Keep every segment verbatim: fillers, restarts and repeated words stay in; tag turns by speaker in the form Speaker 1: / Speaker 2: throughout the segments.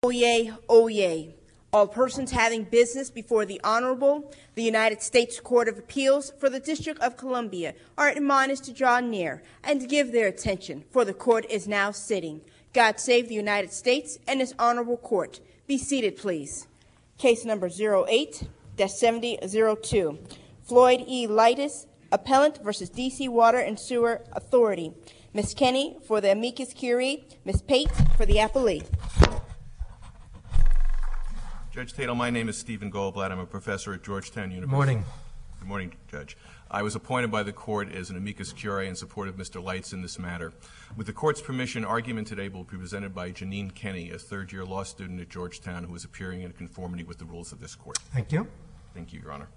Speaker 1: Oyez, oyez. All persons having business before the Honorable, the United States Court of Appeals for the District of Columbia are admonished to draw near and to give their attention, for the court is now sitting. God save the United States and this honorable court. Be seated, please. Case number zero eight dash seventy oh two. Floyd E. Leites, appellant versus D C Water and Sewer Authority. Miz Kenny for the amicus curiae, Miz Pate for the appellee.
Speaker 2: Judge Tatel, my name is Stephen Goldblatt. I'm a professor at Georgetown University.
Speaker 3: Good morning.
Speaker 2: Good morning, Judge. I was appointed by the court as an amicus curiae in support of Mister Leites in this matter. With the court's permission, argument today will be presented by Janine Kenny, a third-year law student at Georgetown who is appearing in conformity with the rules of this court.
Speaker 3: Thank you.
Speaker 2: Thank you, Your Honor.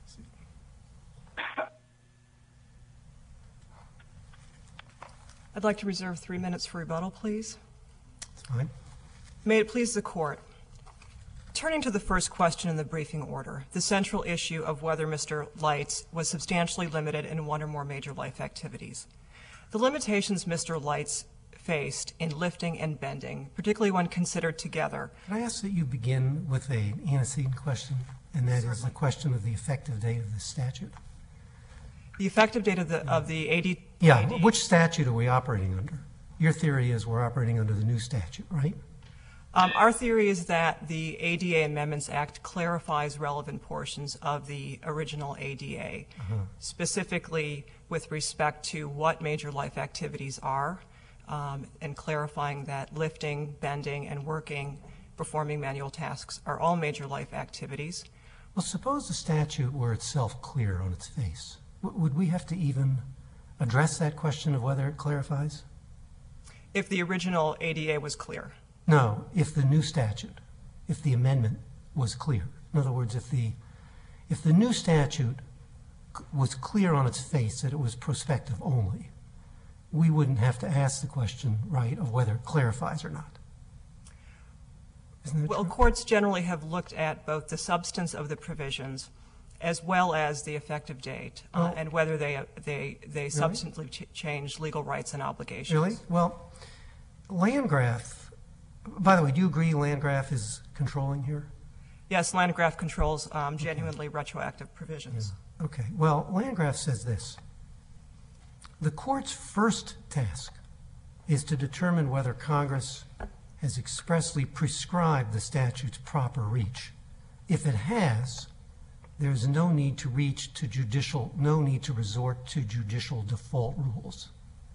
Speaker 4: I'd like to reserve three minutes for rebuttal, please.
Speaker 3: That's fine.
Speaker 4: May it please the court. Turning to the first question in the briefing order, the central issue of whether Mister Leites was substantially limited in one or more major life activities. The limitations Mister Leites faced in lifting and bending, particularly when considered together.
Speaker 3: Can I ask that you begin with an antecedent question, and that is the question of the effective date of the statute?
Speaker 4: The effective date of the, of the A D?
Speaker 3: Yeah,
Speaker 4: A D?
Speaker 3: Which statute are we operating under? Your theory is we're operating under the new statute, right?
Speaker 4: Um, our theory is that the A D A Amendments Act clarifies relevant portions of the original A D A, uh-huh. specifically with respect to what major life activities are, um, and clarifying that lifting, bending, and working, performing manual tasks are all major life activities.
Speaker 3: Well, suppose the statute were itself clear on its face. W- would we have to even address that question of whether it clarifies?
Speaker 4: If the original A D A was clear.
Speaker 3: No, if the new statute, if the amendment was clear. In other words, if the if the new statute was clear on its face that it was prospective only, we wouldn't have to ask the question, right, of whether it clarifies or not. Isn't that
Speaker 4: well,
Speaker 3: true?
Speaker 4: Courts generally have looked at both the substance of the provisions as well as the effective date, uh,
Speaker 3: oh.
Speaker 4: and whether they they they really? substantively ch- change legal rights and obligations.
Speaker 3: Really? Well, Landgraf. By the way, do you agree Landgraf is controlling here?
Speaker 4: Yes, Landgraf controls um, genuinely okay. retroactive provisions.
Speaker 3: Yeah. Okay. Well, Landgraf says this. The court's first task is to determine whether Congress has expressly prescribed the statute's proper reach. If it has, there's no need to reach to judicial, no need to resort to judicial default rules.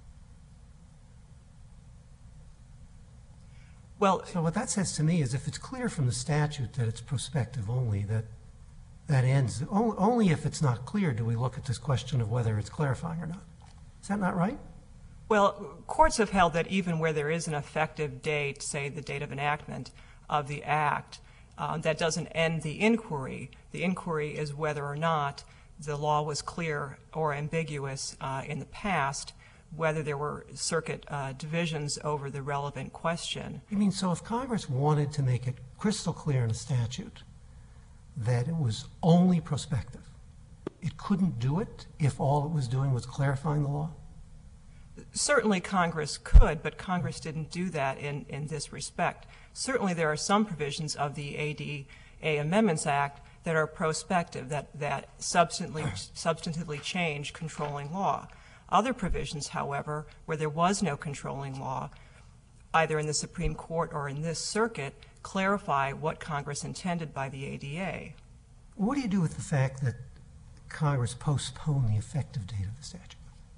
Speaker 4: Well,
Speaker 3: so what that says to me is if it's clear from the statute that it's prospective only, that that ends. Only if it's not clear do we look at this question of whether it's clarifying or not. Is that not right?
Speaker 4: Well, courts have held that even where there is an effective date, say the date of enactment of the Act, uh, that doesn't end the inquiry. The inquiry is whether or not the law was clear or ambiguous uh, in the past, whether there were circuit uh, divisions over the relevant question.
Speaker 3: You mean, so if Congress wanted to make it crystal clear in a statute that it was only prospective, it couldn't do it if all it was doing was clarifying the law?
Speaker 4: Certainly Congress could, but Congress didn't do that in, in this respect. Certainly there are some provisions of the A D A Amendments Act that are prospective, that, that substantively, substantively change controlling law. Other provisions, however, where there was no controlling law, either in the Supreme Court or in this circuit, clarify what Congress intended by the A D A.
Speaker 3: What do you do with the fact that Congress postponed the effective date of the statute?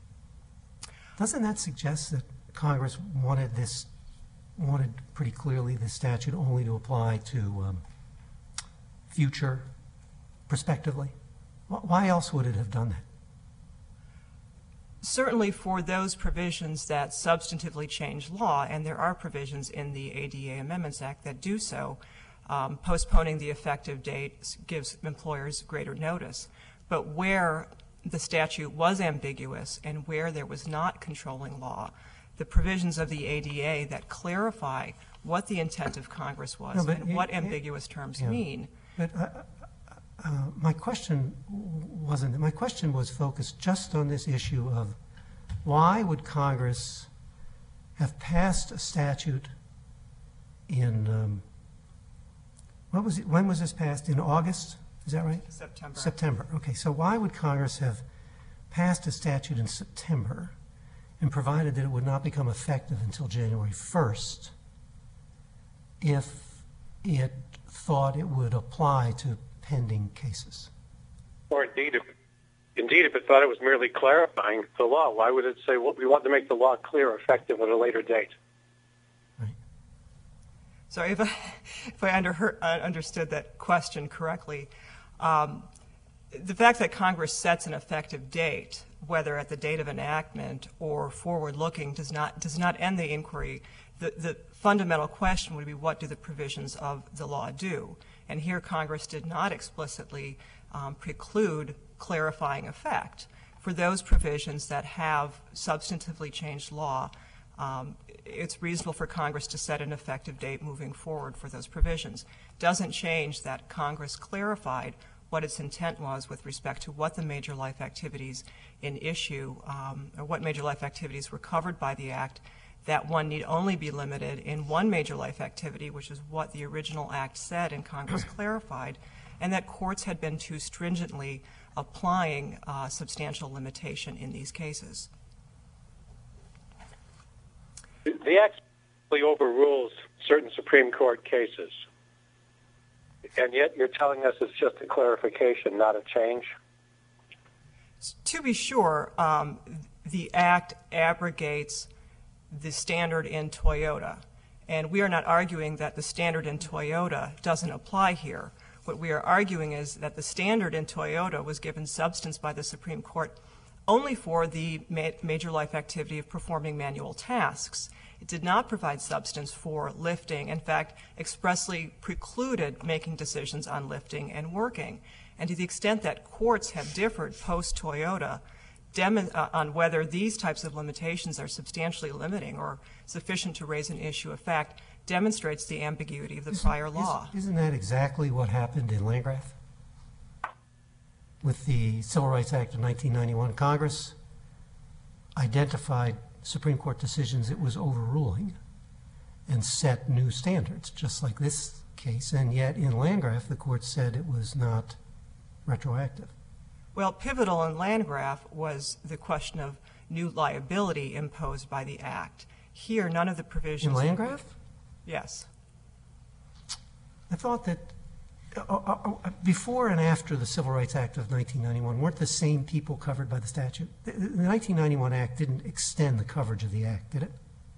Speaker 3: Doesn't that suggest that Congress wanted this, wanted pretty clearly the statute only to apply to um, future, prospectively? Why else would it have done that?
Speaker 4: Certainly for those provisions that substantively change law, and there are provisions in the A D A Amendments Act that do so, um, postponing the effective date gives employers greater notice. But where the statute was ambiguous and where there was not controlling law, the provisions of the A D A that clarify what the intent of Congress was no, and it, what it, ambiguous terms
Speaker 3: yeah.
Speaker 4: mean.
Speaker 3: But uh, uh, my question wasn't, my question was focused just on this issue of why would Congress have passed a statute in um, What was it, when was this passed? In August? Is that right?
Speaker 4: September.
Speaker 3: September. Okay, so why would Congress have passed a statute in September and provided that it would not become effective until January first if it thought it would apply to pending cases?
Speaker 5: Or indeed, if, indeed, if it thought it was merely clarifying the law, why would it say, well, we want to make the law clear, effective at a later date?
Speaker 3: Right.
Speaker 4: So if I, if I under, uh, understood that question correctly, um, the fact that Congress sets an effective date, whether at the date of enactment or forward-looking, does not does not end the inquiry. The, the fundamental question would be, what do the provisions of the law do? And here Congress did not explicitly um, preclude clarifying effect. For those provisions that have substantively changed law, um, it's reasonable for Congress to set an effective date moving forward for those provisions. Doesn't change that Congress clarified what its intent was with respect to what the major life activities in issue, um, or what major life activities were covered by the Act, that one need only be limited in one major life activity, which is what the original Act said and Congress clarified, and that courts had been too stringently applying uh, substantial limitation in these cases.
Speaker 5: The Act overrules certain Supreme Court cases, and yet you're telling us it's just a clarification, not a change?
Speaker 4: To be sure, um, the Act abrogates the standard in Toyota, and we are not arguing that the standard in Toyota doesn't apply here. What we are arguing is that the standard in Toyota was given substance by the Supreme Court only for the ma- major life activity of performing manual tasks. It did not provide substance for lifting, in fact, expressly precluded making decisions on lifting and working. And to the extent that courts have differed post-Toyota dem- uh, on whether these types of limitations are substantially limiting or sufficient to raise an issue of fact, demonstrates the ambiguity of the
Speaker 3: Isn't,
Speaker 4: prior law.
Speaker 3: Isn't, isn't that exactly what happened in Landgraf? With the Civil Rights Act of nineteen ninety-one, Congress identified Supreme Court decisions it was overruling and set new standards, just like this case, and yet in Landgraf the court said it was not retroactive.
Speaker 4: Well, pivotal in Landgraf was the question of new liability imposed by the Act. Here, none of the provisions...
Speaker 3: In Landgraf?
Speaker 4: Yes.
Speaker 3: I thought that uh, uh, uh, before and after the Civil Rights Act of nineteen ninety-one, weren't the same people covered by the statute? The, the nineteen ninety-one Act didn't extend the coverage of the Act, did it?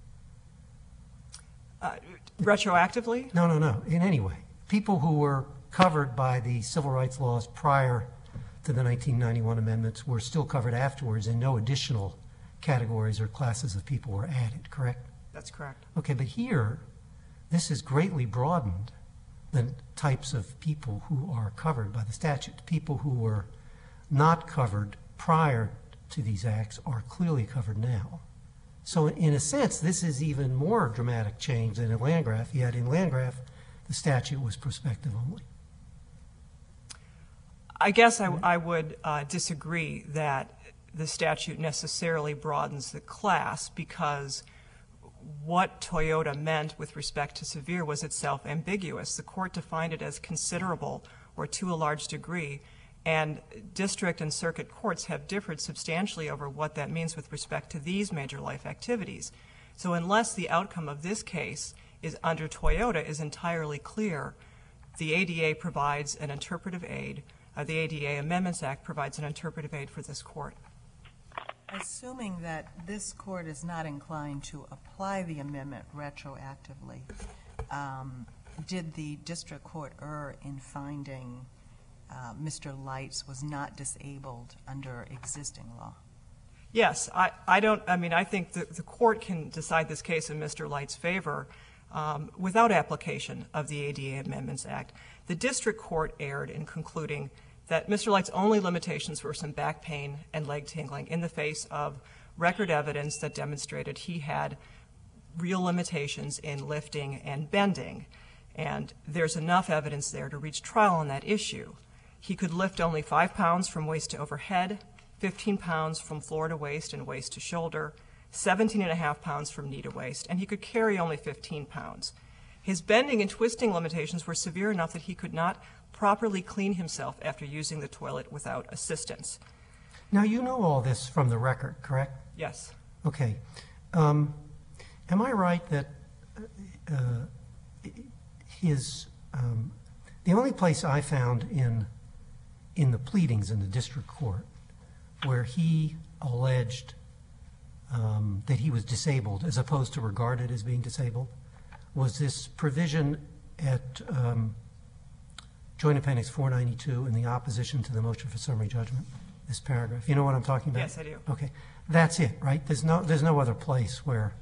Speaker 4: Uh, retroactively?
Speaker 3: No, no, no, in any way. People who were covered by the civil rights laws prior to the nineteen ninety-one amendments were still covered afterwards, and no additional categories or classes of people were added, correct?
Speaker 4: That's correct.
Speaker 3: Okay, but here, this has greatly broadened the types of people who are covered by the statute. People who were not covered prior to these acts are clearly covered now. So in a sense, this is even more dramatic change than in Landgraf, yet in Landgraf, the statute was prospective only.
Speaker 4: I guess I, I would uh, disagree that the statute necessarily broadens the class, because what Toyota meant with respect to severe was itself ambiguous. The court defined it as considerable or to a large degree, and district and circuit courts have differed substantially over what that means with respect to these major life activities. So unless the outcome of this case is under Toyota is entirely clear, the A D A provides an interpretive aid. Uh, the A D A Amendments Act provides an interpretive aid for this court.
Speaker 6: Assuming that this court is not inclined to apply the amendment retroactively, um, did the district court err in finding uh, Mister Lights was not disabled under existing law?
Speaker 4: Yes, I, I don't, I mean, I think the, the court can decide this case in Mister Lights' favor um, without application of the A D A Amendments Act. The district court erred in concluding that Mister Lights' only limitations were some back pain and leg tingling in the face of record evidence that demonstrated he had real limitations in lifting and bending. And there's enough evidence there to reach trial on that issue. He could lift only five pounds from waist to overhead, fifteen pounds from floor to waist and waist to shoulder, seventeen and a half pounds from knee to waist, and he could carry only fifteen pounds. His bending and twisting limitations were severe enough that he could not properly clean himself after using the toilet without assistance.
Speaker 3: Now, you know all this from the record, correct?
Speaker 4: Yes.
Speaker 3: Okay. Um, am I right that uh, his um, the only place I found in in the pleadings in the district court where he alleged um, that he was disabled as opposed to regarded as being disabled was this provision at um, Joint Appendix four ninety-two in the opposition to the motion for summary judgment, this paragraph. You know what I'm talking about?
Speaker 4: Yes, I do.
Speaker 3: Okay. That's it, right? There's no, there's no other place where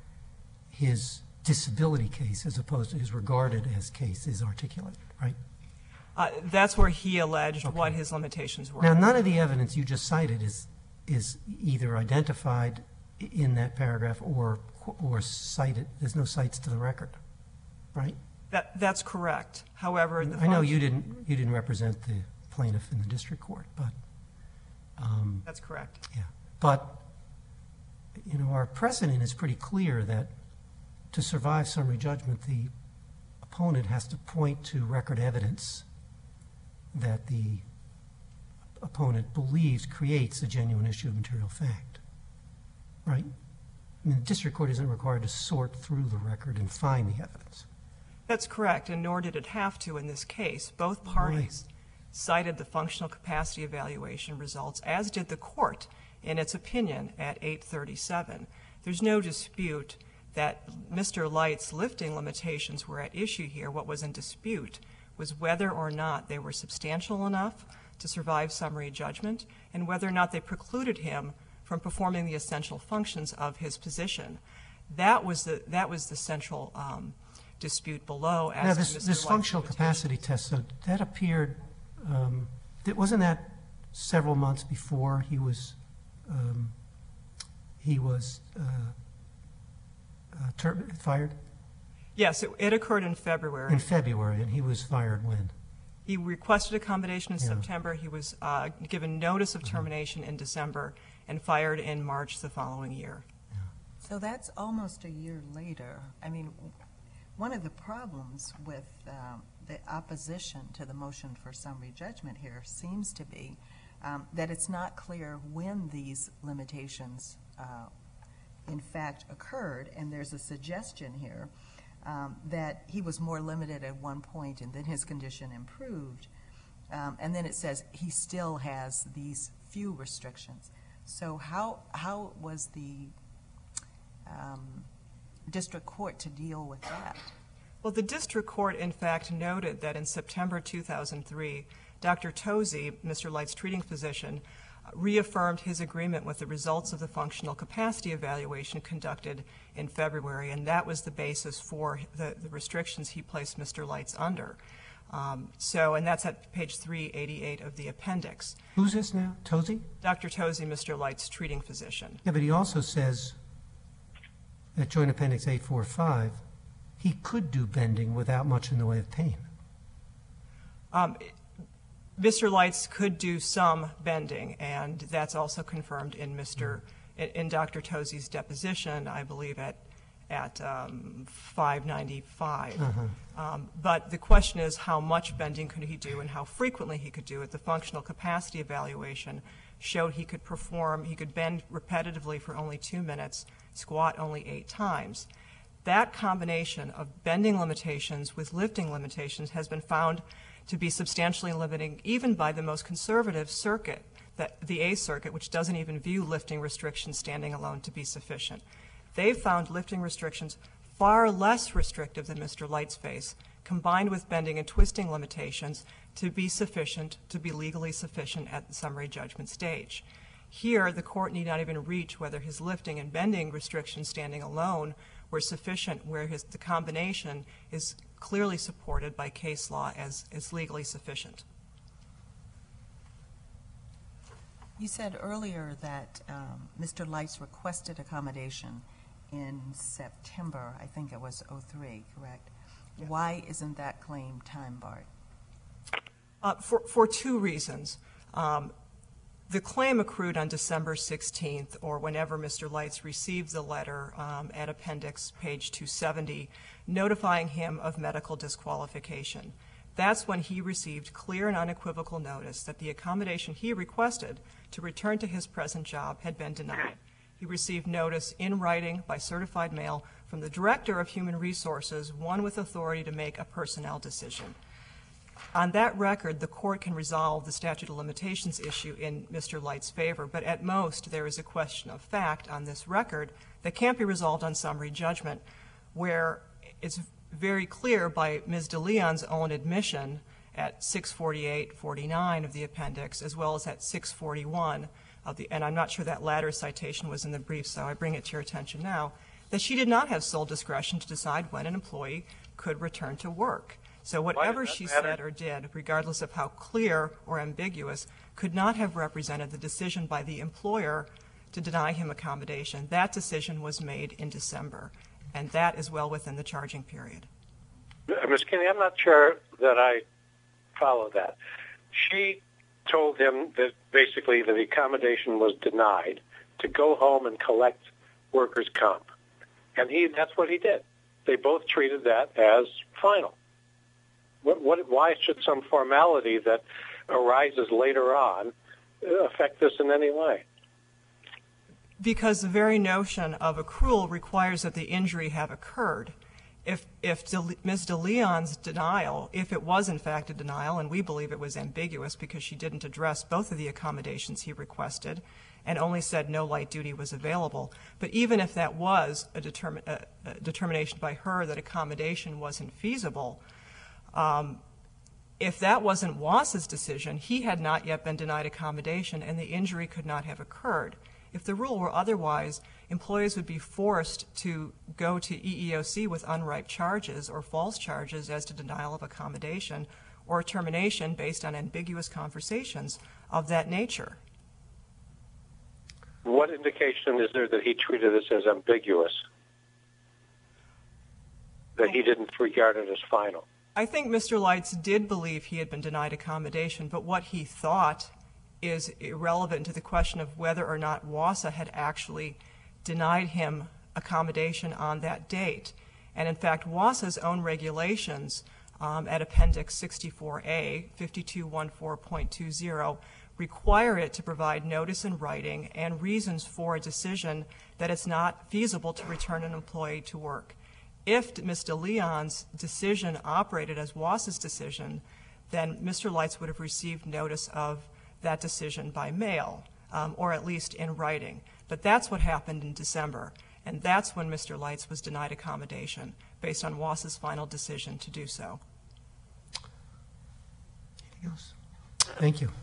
Speaker 3: his disability case as opposed to his regarded as case is articulated, right?
Speaker 4: Uh, that's where he alleged
Speaker 3: Okay.
Speaker 4: what his limitations were.
Speaker 3: Now, none of the evidence you just cited is is either identified in that paragraph or or cited. There's no cites to the record, right?
Speaker 4: That, that's correct. However, the
Speaker 3: I know
Speaker 4: function-
Speaker 3: you didn't you didn't represent the plaintiff in the district court, but um,
Speaker 4: That's correct.
Speaker 3: yeah. But you know, our precedent is pretty clear that to survive summary judgment, the opponent has to point to record evidence that the opponent believes creates a genuine issue of material fact, right? I mean, the district court isn't required to sort through the record and find the evidence.
Speaker 4: That's correct, and nor did it have to in this case. Both parties cited the functional capacity evaluation results, as did the court in its opinion at eight thirty-seven. There's no dispute that Mister Light's lifting limitations were at issue here. What was in dispute was whether or not they were substantial enough to survive summary judgment and whether or not they precluded him from performing the essential functions of his position. That was the, that was the central um, dispute below. As
Speaker 3: Now,
Speaker 4: to
Speaker 3: this,
Speaker 4: Mister
Speaker 3: this
Speaker 4: Light's
Speaker 3: functional
Speaker 4: limitations.
Speaker 3: capacity test, so that appeared, um, that, wasn't that several months before he was, um, he was uh, uh, ter- fired?
Speaker 4: Yes, it, it occurred in February.
Speaker 3: In February, and he was fired when?
Speaker 4: He requested accommodation in
Speaker 3: Yeah.
Speaker 4: September. He was uh, given notice of termination in December and fired in March the following year.
Speaker 6: So that's almost a year later. I mean, one of the problems with um, the opposition to the motion for summary judgment here seems to be um, that it's not clear when these limitations uh, in fact occurred, and there's a suggestion here um, that he was more limited at one point and then his condition improved. Um, and then it says he still has these few restrictions. So how how was the um, district court to deal with that?
Speaker 4: Well, the district court, in fact, noted that in September two thousand three, Doctor Tozy, Mister Light's treating physician, reaffirmed his agreement with the results of the functional capacity evaluation conducted in February, and that was the basis for the, the restrictions he placed Mister Light's under. Um, so, and that's at page three eighty-eight of the appendix.
Speaker 3: Who's this now? Tozy?
Speaker 4: Doctor Tozy, Mister Light's treating physician.
Speaker 3: Yeah, but he also says at Joint Appendix eight forty-five, he could do bending without much in the way of pain.
Speaker 4: Um, Mister Lights could do some bending, and that's also confirmed in Mister in, in Doctor Tozy's deposition, I believe at at um, five ninety-five.
Speaker 3: Uh-huh.
Speaker 4: Um, but the question is, how much bending could he do, and how frequently he could do it? The functional capacity evaluation showed he could perform, he could bend repetitively for only two minutes, squat only eight times. That combination of bending limitations with lifting limitations has been found to be substantially limiting, even by the most conservative circuit, that the A circuit, which doesn't even view lifting restrictions standing alone to be sufficient. They've found lifting restrictions far less restrictive than Mister Light's face, combined with bending and twisting limitations, to be sufficient, to be legally sufficient at the summary judgment stage. Here, the court need not even reach whether his lifting and bending restrictions standing alone were sufficient, where his, the combination is clearly supported by case law as, as legally sufficient.
Speaker 6: You said earlier that um, Mister Lights requested accommodation in September, I think it was oh three, correct?
Speaker 4: Yes.
Speaker 6: Why isn't that claim time barred?
Speaker 4: Uh, for, for two reasons. Um, The claim accrued on December sixteenth, or whenever Mister Leitz received the letter um, at appendix page two seventy, notifying him of medical disqualification. That's when he received clear and unequivocal notice that the accommodation he requested to return to his present job had been denied. He received notice in writing by certified mail from the Director of Human Resources, one with authority to make a personnel decision. On that record, the court can resolve the statute of limitations issue in Mister Leitz's favor, but at most there is a question of fact on this record that can't be resolved on summary judgment, where it's very clear by Miz DeLeon's own admission at six forty-eight forty-nine of the appendix, as well as at six forty-one of the, and I'm not sure that latter citation was in the brief, so I bring it to your attention now, that she did not have sole discretion to decide when an employee could return to work. So whatever she said or did, regardless of how clear or ambiguous, could not have represented the decision by the employer to deny him accommodation. That decision was made in December, and that is well within the charging period.
Speaker 5: Miz Kinney, I'm not sure that I follow that. She told him that basically that the accommodation was denied, to go home and collect workers' comp. And he that's what he did. They both treated that as final. What, what, why should some formality that arises later on affect this in any way?
Speaker 4: Because the very notion of accrual requires that the injury have occurred. If, if De, Miz DeLeon's denial, if it was in fact a denial, and we believe it was ambiguous because she didn't address both of the accommodations he requested and only said no light duty was available, but even if that was a, determi- a, a determination by her that accommodation wasn't feasible, um, if that wasn't Wass's decision, he had not yet been denied accommodation and the injury could not have occurred. If the rule were otherwise, employees would be forced to go to E E O C with unripe charges or false charges as to denial of accommodation or termination based on ambiguous conversations of that nature.
Speaker 5: What indication is there that he treated this as ambiguous, that he didn't regard it as final?
Speaker 4: I think Mister Leitz did believe he had been denied accommodation, but what he thought is irrelevant to the question of whether or not WASA had actually denied him accommodation on that date. And in fact, WASA's own regulations um, at Appendix sixty-four A, fifty-two fourteen point two zero, require it to provide notice in writing and reasons for a decision that it's not feasible to return an employee to work. If Miz DeLeon's decision operated as WASA's decision, then Mister Leitz would have received notice of that decision by mail, um, or at least in writing. But that's what happened in December, and that's when Mister Leitz was denied accommodation based on WASA's final decision to do so.
Speaker 3: Anything else? Thank you.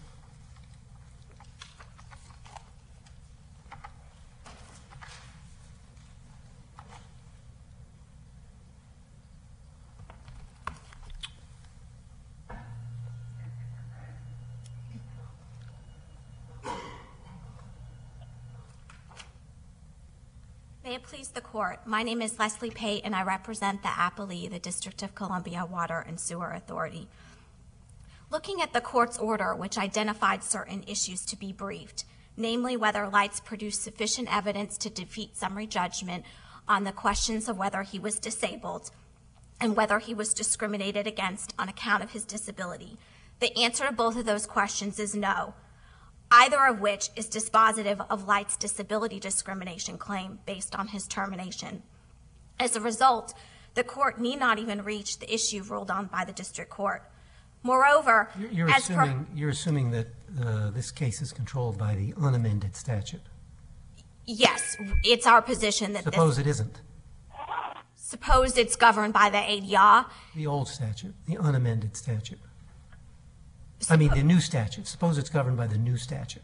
Speaker 7: May it please the Court, my name is Leslie Pate and I represent the APALE, the District of Columbia Water and Sewer Authority. Looking at the Court's order, which identified certain issues to be briefed, namely whether Leitz produced sufficient evidence to defeat summary judgment on the questions of whether he was disabled and whether he was discriminated against on account of his disability, the answer to both of those questions is no, either of which is dispositive of Leitz's disability discrimination claim based on his termination. As a result, the Court need not even reach the issue ruled on by the District Court. Moreover,
Speaker 3: You're, you're,
Speaker 7: as
Speaker 3: assuming,
Speaker 7: per,
Speaker 3: you're assuming that uh, this case is controlled by the unamended statute.
Speaker 7: yes, it's our position that
Speaker 3: Suppose
Speaker 7: this,
Speaker 3: it isn't.
Speaker 7: suppose it's governed by the A D A.
Speaker 3: The old statute, the unamended statute. I mean, the new statute. Suppose it's governed by the new statute.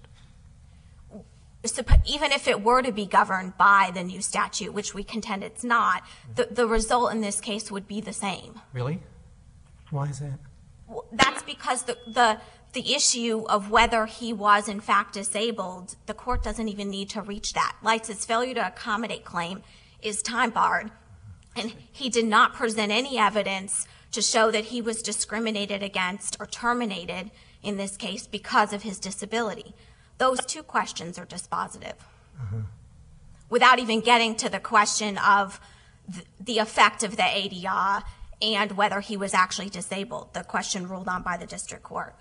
Speaker 7: Even if it were to be governed by the new statute, which we contend it's not, the, the result in this case would be the same.
Speaker 3: Really? Why is that?
Speaker 7: That's because the, the, the issue of whether he was in fact disabled, the Court doesn't even need to reach that. Leitz's failure to accommodate claim is time barred, and he did not present any evidence to show that he was discriminated against or terminated in this case because of his disability. Those two questions are dispositive. Uh-huh. Without even getting to the question of th- the effect of the A D R and whether he was actually disabled, the question ruled on by the district court.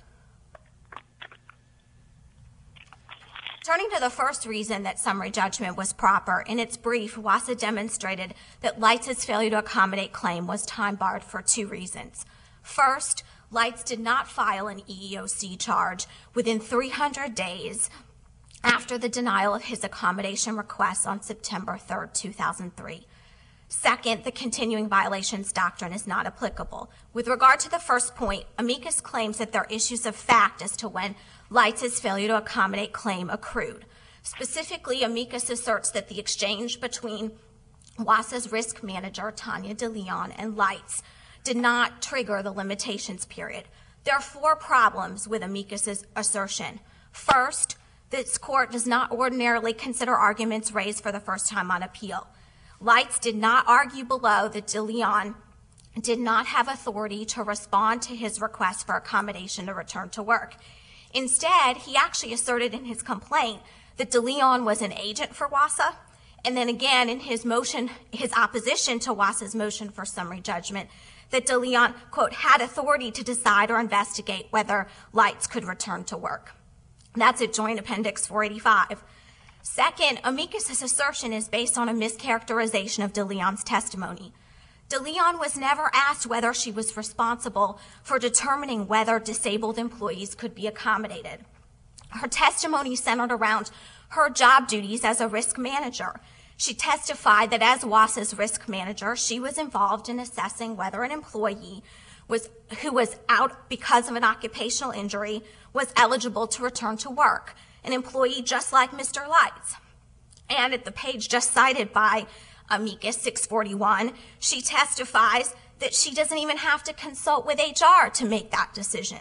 Speaker 7: Turning to the first reason that summary judgment was proper, in its brief, WASA demonstrated that Lights' failure to accommodate claim was time-barred for two reasons. First, Lights did not file an E E O C charge within three hundred days after the denial of his accommodation request on September third, two thousand three. Second, the continuing violations doctrine is not applicable. With regard to the first point, amicus claims that there are issues of fact as to when Lights' failure to accommodate claim accrued. Specifically, amicus asserts that the exchange between WASA's risk manager, Tanya DeLeon, and Lights did not trigger the limitations period. There are four problems with amicus's assertion. First, this court does not ordinarily consider arguments raised for the first time on appeal. Lights did not argue below that DeLeon did not have authority to respond to his request for accommodation to return to work. Instead, he actually asserted in his complaint that DeLeon was an agent for WASA, and then again in his motion, his opposition to WASA's motion for summary judgment, that DeLeon, quote, had authority to decide or investigate whether Lights could return to work. That's at Joint Appendix four eighty-five. Second, amicus's assertion is based on a mischaracterization of DeLeon's testimony. DeLeon was never asked whether she was responsible for determining whether disabled employees could be accommodated. Her testimony centered around her job duties as a risk manager. She testified that as WASA's risk manager, she was involved in assessing whether an employee was, who was out because of an occupational injury was eligible to return to work, an employee just like Mister Lights. And at the page just cited by amicus six forty-one, she testifies that she doesn't even have to consult with H R to make that decision.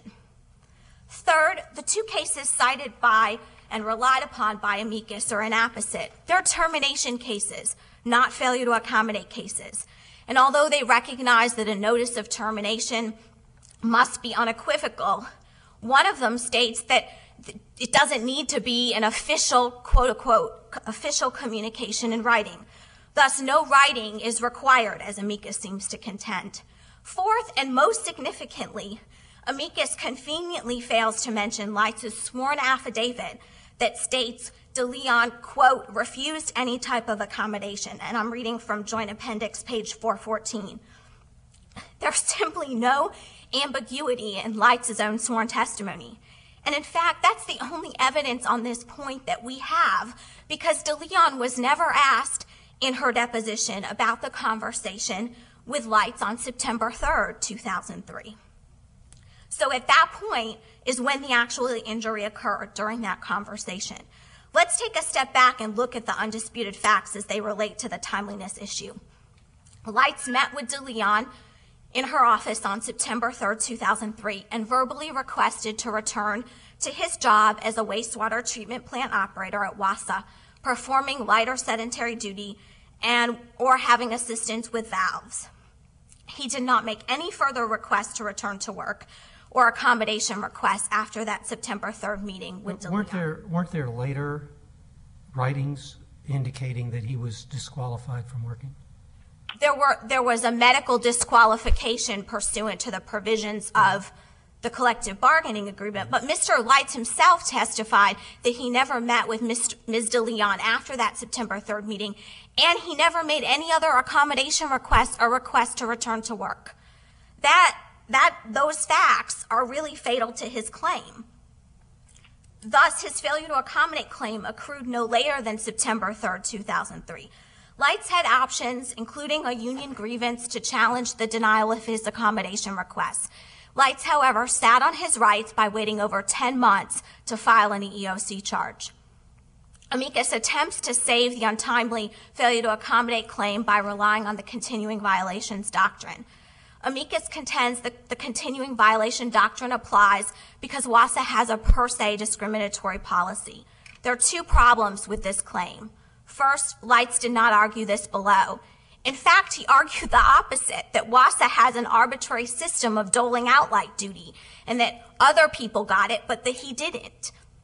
Speaker 7: Third, the two cases cited by and relied upon by amicus are inapposite. They're termination cases, not failure to accommodate cases. And although they recognize that a notice of termination must be unequivocal, one of them states that it doesn't need to be an official, quote-unquote, official communication in writing. Thus, no writing is required, as amicus seems to contend. Fourth, and most significantly, amicus conveniently fails to mention Lights' sworn affidavit that states DeLeon, quote, refused any type of accommodation. And I'm reading from Joint Appendix, page four fourteen. There's simply no ambiguity in Lights' own sworn testimony. And in fact, that's the only evidence on this point that we have, because DeLeon was never asked in her deposition about the conversation with Lights on September third, two thousand three. So at that point is when the actual injury occurred, during that conversation. Let's take a step back and look at the undisputed facts as they relate to the timeliness issue. Lights met with DeLeon in her office on September third, two thousand three, and verbally requested to return to his job as a wastewater treatment plant operator at WASA, performing light or sedentary duty and or having assistance with valves. He did not make any further requests to return to work or accommodation requests after that September third meeting with DeLeon.
Speaker 3: Weren't there, weren't there later writings indicating that he was disqualified from working?
Speaker 7: There were there was a medical disqualification pursuant to the provisions of the collective bargaining agreement, but Mister Lights himself testified that he never met with Miz DeLeon after that September third meeting, and he never made any other accommodation requests or requests to return to work. That that those facts are really fatal to his claim. Thus, his failure to accommodate claim accrued no later than September third, two thousand three. Lights had options, including a union grievance, to challenge the denial of his accommodation requests. Lights, however, sat on his rights by waiting over ten months to file an E E O C charge. Amicus attempts to save the untimely failure to accommodate claim by relying on the continuing violations doctrine. Amicus contends that the continuing violation doctrine applies because WASA has a per se discriminatory policy. There are two problems with this claim. First, Lights did not argue this below. In fact, he argued the opposite, that WASA has an arbitrary system of doling out light duty and that other people got it, but that he didn't.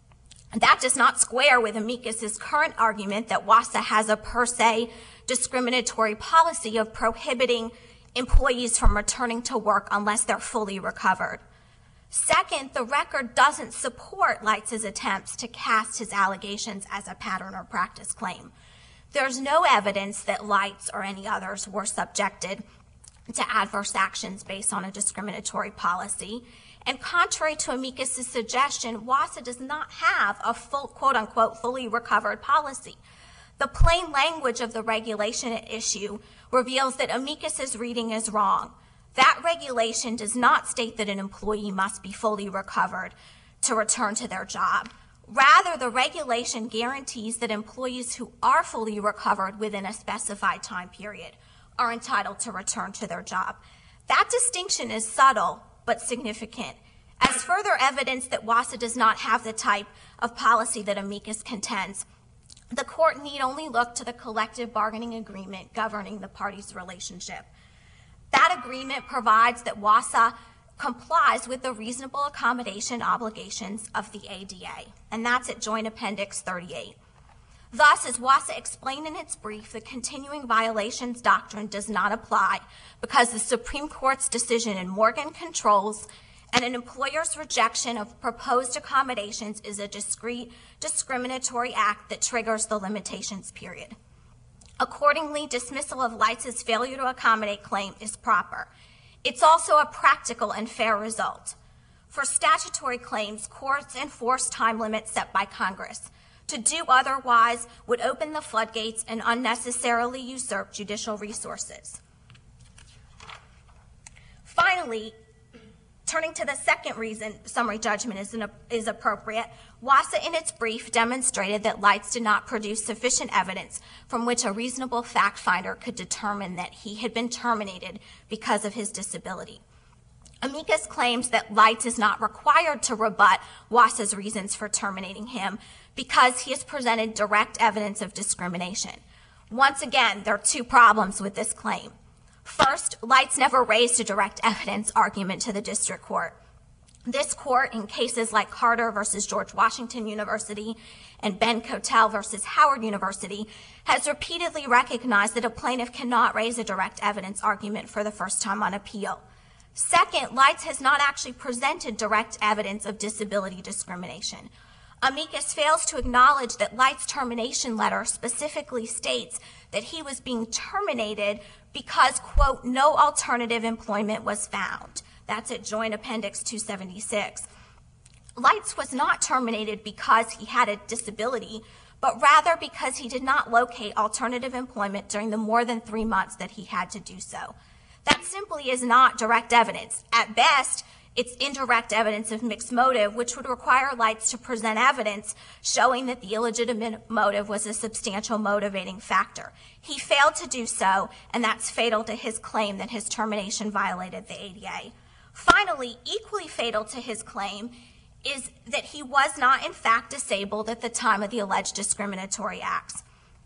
Speaker 7: That does not square with amicus's current argument that WASA has a per se discriminatory policy of prohibiting employees from returning to work unless they're fully recovered. Second, the record doesn't support Leitz's attempts to cast his allegations as a pattern or practice claim. There's no evidence that Leitz or any others were subjected to adverse actions based on a discriminatory policy. And contrary to amicus's suggestion, WASA does not have a full, quote unquote, fully recovered policy. The plain language of the regulation at issue reveals that amicus's reading is wrong. That regulation does not state that an employee must be fully recovered to return to their job. Rather, the regulation guarantees that employees who are fully recovered within a specified time period are entitled to return to their job. That distinction is subtle but significant. As further evidence that WASA does not have the type of policy that amicus contends, the court need only look to the collective bargaining agreement governing the parties' relationship. That agreement provides that WASA complies with the reasonable accommodation obligations of the A D A, and that's at Joint Appendix thirty-eight. Thus, as WASA explained in its brief, the continuing violations doctrine does not apply because the Supreme Court's decision in Morgan controls, and an employer's rejection of proposed accommodations is a discrete discriminatory act that triggers the limitations period. Accordingly, dismissal of Leitz's failure to accommodate claim is proper. It's also a practical and fair result. For statutory claims, courts enforce time limits set by Congress. To do otherwise would open the floodgates and unnecessarily usurp judicial resources. Finally, turning to the second reason summary judgment is, an, is appropriate, WASA in its brief demonstrated that Leitz did not produce sufficient evidence from which a reasonable fact finder could determine that he had been terminated because of his disability. Amicus claims that Leitz is not required to rebut WASA's reasons for terminating him because he has presented direct evidence of discrimination. Once again, there are two problems with this claim. First, Leitz never raised a direct evidence argument to the district court. This court, in cases like Carter versus George Washington University and Ben Cotel versus Howard University, has repeatedly recognized that a plaintiff cannot raise a direct evidence argument for the first time on appeal. Second, Leitz has not actually presented direct evidence of disability discrimination. Amicus fails to acknowledge that Leitz's termination letter specifically states that he was being terminated because, quote, no alternative employment was found. That's at Joint Appendix two seventy-six. Leitz was not terminated because he had a disability, but rather because he did not locate alternative employment during the more than three months that he had to do so. That simply is not direct evidence. At best, it's indirect evidence of mixed motive, which would require Leitz to present evidence showing that the illegitimate motive was a substantial motivating factor. He failed to do so, and that's fatal to his claim that his termination violated the A D A. Finally, equally fatal to his claim is that he was not, in fact, disabled at the time of the alleged discriminatory acts.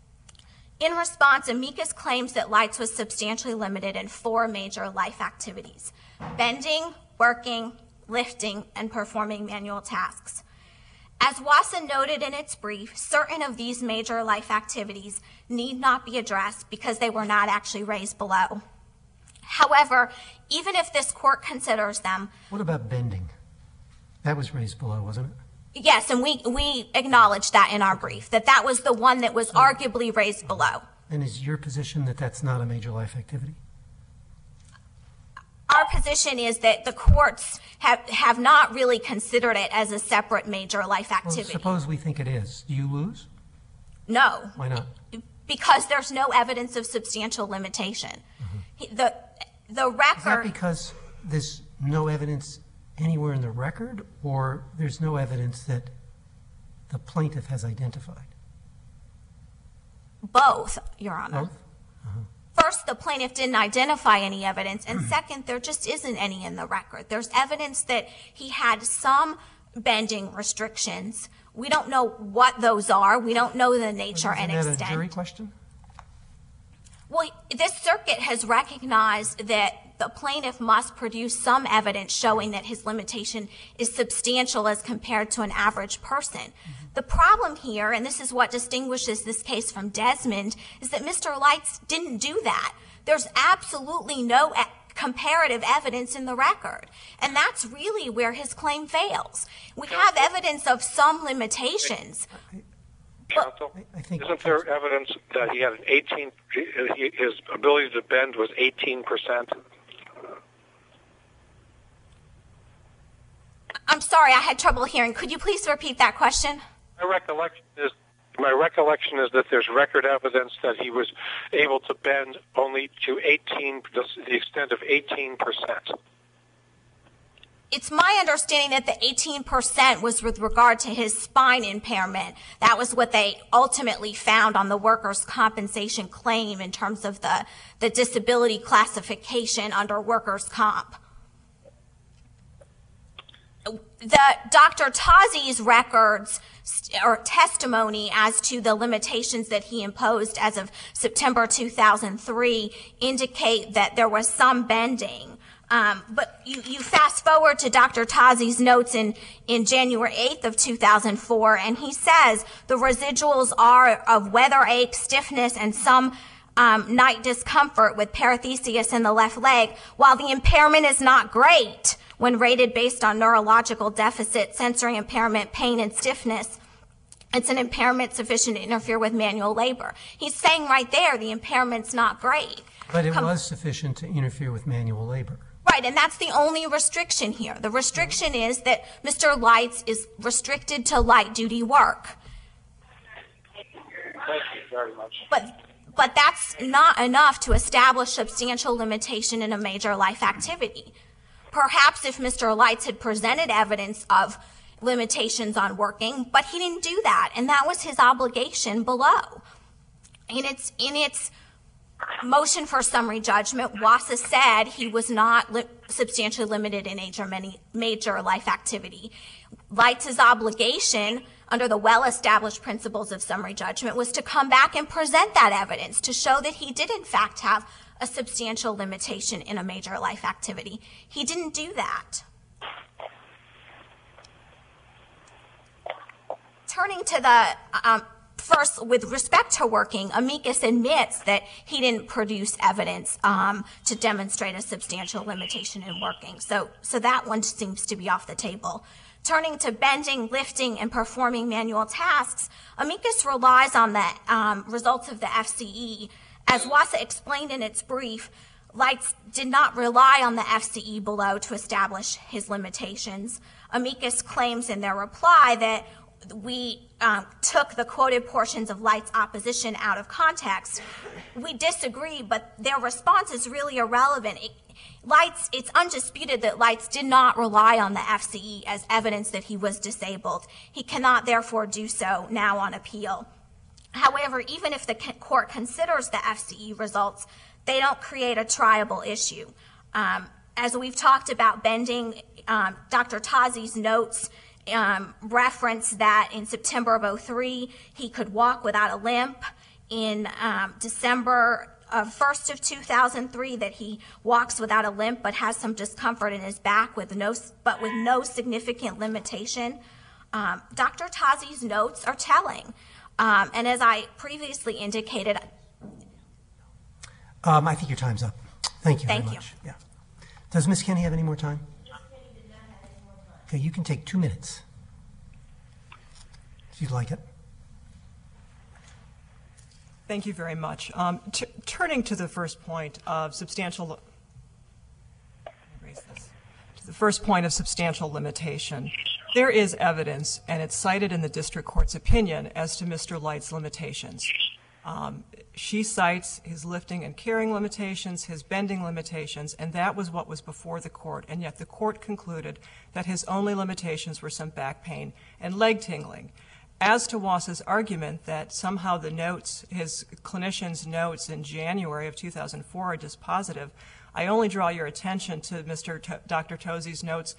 Speaker 7: In response, Amicus claims that Leitz was substantially limited in four major life activities: bending, working, lifting, and performing manual tasks. As WASA noted in its brief, certain of these major life activities need not be addressed because they were not actually raised below. However, even if this court considers them...
Speaker 3: What about bending? That was raised below, wasn't it?
Speaker 7: Yes, and we, we acknowledge that in our brief, that that was the one that was so, arguably raised below.
Speaker 3: And is your position that that's not a major life activity?
Speaker 7: Our position is that the courts have, have not really considered it as a separate major life activity.
Speaker 3: Well, suppose we think it is. Do you lose?
Speaker 7: No.
Speaker 3: Why not?
Speaker 7: Because there's no evidence of substantial limitation. Mm-hmm. The, the record...
Speaker 3: Is that because there's no evidence anywhere in the record, or there's no evidence that the plaintiff has identified?
Speaker 7: Both, Your Honor.
Speaker 3: Both? Uh-huh.
Speaker 7: First, the plaintiff didn't identify any evidence, and second, there just isn't any in the record. There's evidence that he had some bending restrictions. We don't know what those are. We don't know the nature and extent.
Speaker 3: Isn't that a jury question?
Speaker 7: Well, this circuit has recognized that the plaintiff must produce some evidence showing that his limitation is substantial as compared to an average person. Mm-hmm. The problem here, and this is what distinguishes this case from Desmond, is that Mister Leitz didn't do that. There's absolutely no e- comparative evidence in the record. And that's really where his claim fails. We have evidence of some limitations.
Speaker 5: Counsel,
Speaker 3: I, I think
Speaker 5: isn't there evidence that he had an eighteen, he, his ability to bend was eighteen percent?
Speaker 7: I'm sorry, I had trouble hearing. Could you please repeat that question?
Speaker 5: My recollection is My recollection is that there's record evidence that he was able to bend only to eighteen, the extent of eighteen percent.
Speaker 7: It's my understanding that the eighteen percent was with regard to his spine impairment. That was what they ultimately found on the workers' compensation claim in terms of the, the disability classification under workers' comp. The Doctor Tazi's records or testimony as to the limitations that he imposed as of September two thousand three indicate that there was some bending. Um, but you, you fast forward to Doctor Tazi's notes in, in January eighth of two thousand four, and he says the residuals are of weather ache, stiffness, and some um, night discomfort with paresthesias in the left leg, while the impairment is not great when rated based on neurological deficit, sensory impairment, pain, and stiffness. It's an impairment sufficient to interfere with manual labor. He's saying right there the impairment's not great.
Speaker 3: But it
Speaker 7: Com-
Speaker 3: was sufficient to interfere with manual labor.
Speaker 7: Right, and that's the only restriction here. The restriction is that Mister Leitz is restricted to light-duty work.
Speaker 5: Thank you very much.
Speaker 7: But, but that's not enough to establish substantial limitation in a major life activity. Perhaps if Mister Leitz had presented evidence of limitations on working, but he didn't do that, and that was his obligation below. In its, in its motion for summary judgment, WASA said he was not li- substantially limited in major, many, major life activity. Leitz's obligation under the well-established principles of summary judgment was to come back and present that evidence to show that he did in fact have a substantial limitation in a major life activity. He didn't do that. Turning to the um, first, with respect to working, amicus admits that he didn't produce evidence um, to demonstrate a substantial limitation in working. So, so that one seems to be off the table. Turning to bending, lifting, and performing manual tasks, amicus relies on the um, results of the F C E. As WASA explained in its brief, Leitz did not rely on the F C E below to establish his limitations. Amicus claims in their reply that we um, took the quoted portions of Leitz's opposition out of context. We disagree, but their response is really irrelevant. It, Leitz, it's undisputed that Leitz did not rely on the F C E as evidence that he was disabled. He cannot therefore do so now on appeal. However, even if the court considers the F C E results, they don't create a triable issue. Um, as we've talked about bending, um, Doctor Tazi's notes um, reference that in September of oh three, he could walk without a limp. In um, December of first of two thousand three, that he walks without a limp but has some discomfort in his back with no, but with no significant limitation. Um, Doctor Tazi's notes are telling. Um, and as I previously indicated,
Speaker 3: Um, I think your time's up. Thank you
Speaker 7: Thank
Speaker 3: very
Speaker 7: you.
Speaker 3: much. Yeah. Does Miz Kenny have any more time? Okay, you can take two minutes, if you'd like it.
Speaker 4: Thank you very much. Um, t- turning to the first point of substantial, li- raise this. To the first point of substantial limitation, there is evidence, and it's cited in the district court's opinion as to Mister Leitz's limitations. Um, she cites his lifting and carrying limitations, his bending limitations, and that was what was before the court. And yet the court concluded that his only limitations were some back pain and leg tingling. As to Wass's argument that somehow the notes, his clinician's notes in January of two thousand four are dispositive, I only draw your attention to Mister T- Doctor Tozzi's notes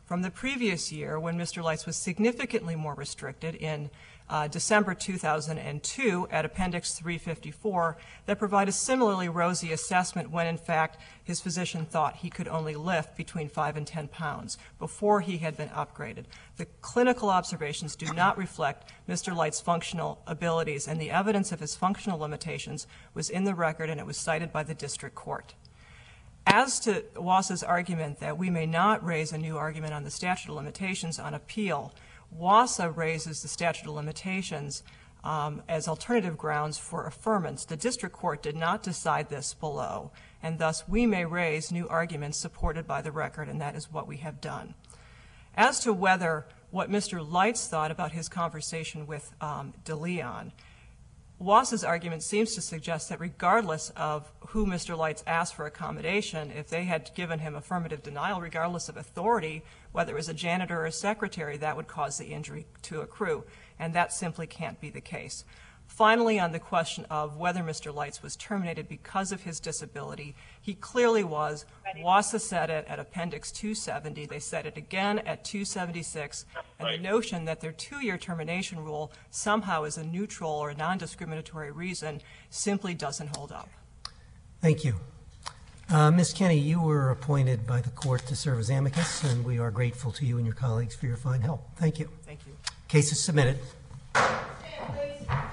Speaker 4: from the previous year when Mister Leitz was significantly more restricted in uh, December two thousand two at Appendix three fifty-four that provide a similarly rosy assessment when, in fact, his physician thought he could only lift between five and ten pounds before he had been upgraded. The clinical observations do not reflect Mister Leitz's functional abilities, and the evidence of his functional limitations was in the record, and it was cited by the district court. As to Wass's argument that we may not raise a new argument on the statute of limitations on appeal, Wassa raises the statute of limitations um, as alternative grounds for affirmance. The district court did not decide this below, and thus we may raise new arguments supported by the record, and that is what we have done. As to whether what Mister Leitz thought about his conversation with um, DeLeon, Wass's argument seems to suggest that regardless of who Mister Leitz asked for accommodation, if they had given him affirmative denial, regardless of authority, whether it was a janitor or a secretary, that would cause the injury to accrue, and that simply can't be the case. Finally, on the question of whether Mister Leitz was terminated because of his disability, he clearly was. Wassa said it at Appendix two seventy. They said it again at two seventy-six. And the notion that their two-year termination rule somehow is a neutral or non-discriminatory reason simply doesn't hold up.
Speaker 3: Thank you. Uh, Miz Kenney, you were appointed by the court to serve as amicus, and we are grateful to you and your colleagues for your fine help. Thank you.
Speaker 4: Thank you.
Speaker 3: Case is submitted.
Speaker 1: Stand, please.